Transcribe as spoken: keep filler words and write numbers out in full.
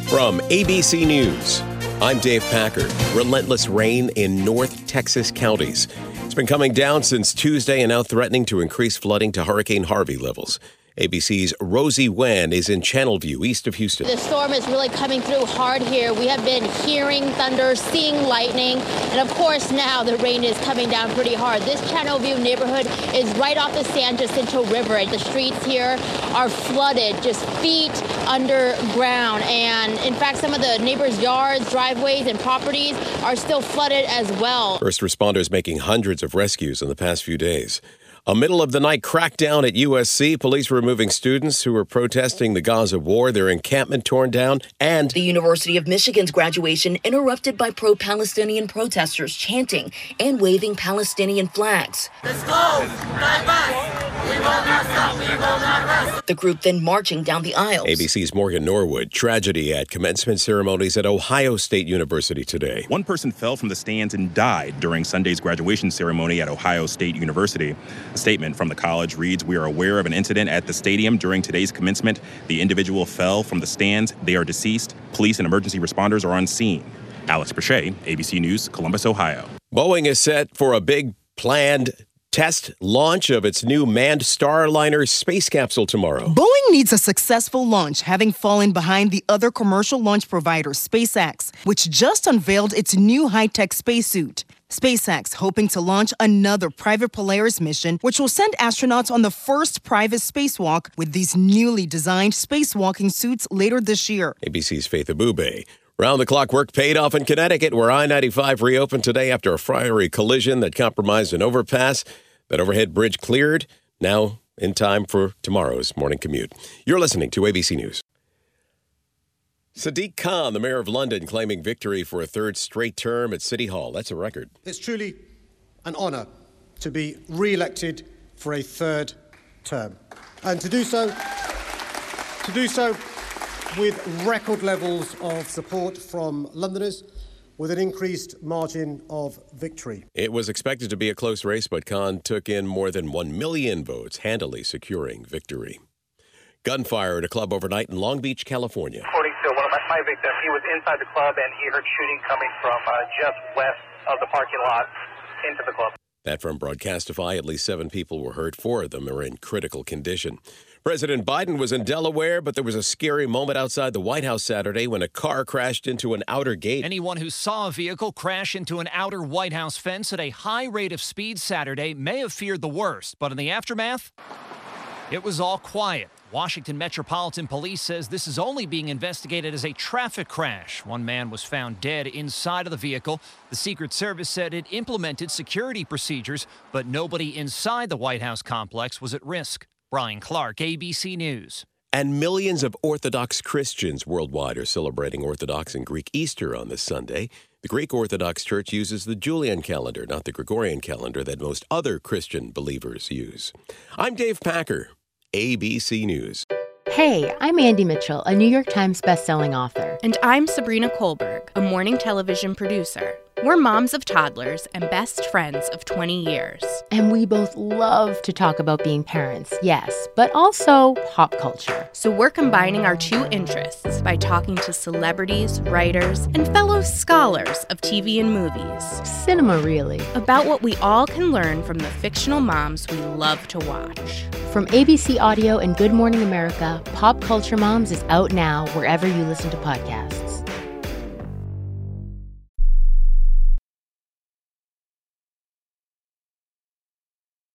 From A B C News, I'm Dave Packer. Relentless rain in North Texas counties. It's been coming down since Tuesday and now threatening to increase flooding to Hurricane Harvey levels. A B C's Rosie Wen is in Channelview, east of Houston. The storm is really coming through hard here. We have been hearing thunder, seeing lightning, and of course now the rain is coming down pretty hard. This Channelview neighborhood is right off the San Jacinto River. The streets here are flooded, just feet underground. And in fact, some of the neighbors' yards, driveways, and properties are still flooded as well. First responders making hundreds of rescues in the past few days. A middle-of-the-night crackdown at U S C. Police removing students who were protesting the Gaza war. Their encampment torn down. And the University of Michigan's graduation interrupted by pro-Palestinian protesters chanting and waving Palestinian flags. Let's go! Fight back! We will not stop! We will not rest! The group then marching down the aisles. A B C's Morgan Norwood. Tragedy at commencement ceremonies at Ohio State University today. One person fell from the stands and died during Sunday's graduation ceremony at Ohio State University. A statement from the college reads, "We are aware of an incident at the stadium during today's commencement. The individual fell from the stands. They are deceased. Police and emergency responders are on scene." Alex Bechet, A B C News, Columbus, Ohio. Boeing is set for a big planned test launch of its new manned Starliner space capsule tomorrow. Boeing needs a successful launch, having fallen behind the other commercial launch provider, SpaceX, which just unveiled its new high-tech spacesuit. SpaceX hoping to launch another private Polaris mission, which will send astronauts on the first private spacewalk with these newly designed spacewalking suits later this year. A B C's Faith Abube. Round-the-clock work paid off in Connecticut, where I ninety-five reopened today after a fiery collision that compromised an overpass. That overhead bridge cleared, now in time for tomorrow's morning commute. You're listening to A B C News. Sadiq Khan, the mayor of London, claiming victory for a third straight term at City Hall. That's a record. It's truly an honour to be re-elected for a third term. And to do so, to do so with record levels of support from Londoners, with an increased margin of victory. It was expected to be a close race, but Khan took in more than one million votes, handily securing victory. Gunfire at a club overnight in Long Beach, California. According to one of my, my victims, he was inside the club and he heard shooting coming from uh, just west of the parking lot into the club. That from Broadcastify. At least seven people were hurt. Four of them are in critical condition. President Biden was in Delaware, but there was a scary moment outside the White House Saturday when a car crashed into an outer gate. Anyone who saw a vehicle crash into an outer White House fence at a high rate of speed Saturday may have feared the worst, but in the aftermath, it was all quiet. Washington Metropolitan Police says this is only being investigated as a traffic crash. One man was found dead inside of the vehicle. The Secret Service said it implemented security procedures, but nobody inside the White House complex was at risk. Brian Clark, A B C News. And millions of Orthodox Christians worldwide are celebrating Orthodox and Greek Easter on this Sunday. The Greek Orthodox Church uses the Julian calendar, not the Gregorian calendar that most other Christian believers use. I'm Dave Packer, A B C News. Hey, I'm Andy Mitchell, a New York Times bestselling author. And I'm Sabrina Kohlberg, a morning television producer. We're moms of toddlers and best friends of twenty years. And we both love to talk about being parents, yes, but also pop culture. So we're combining our two interests by talking to celebrities, writers, and fellow scholars of T V and movies. Cinema, really. About what we all can learn from the fictional moms we love to watch. From A B C Audio and Good Morning America, Pop Culture Moms is out now wherever you listen to podcasts.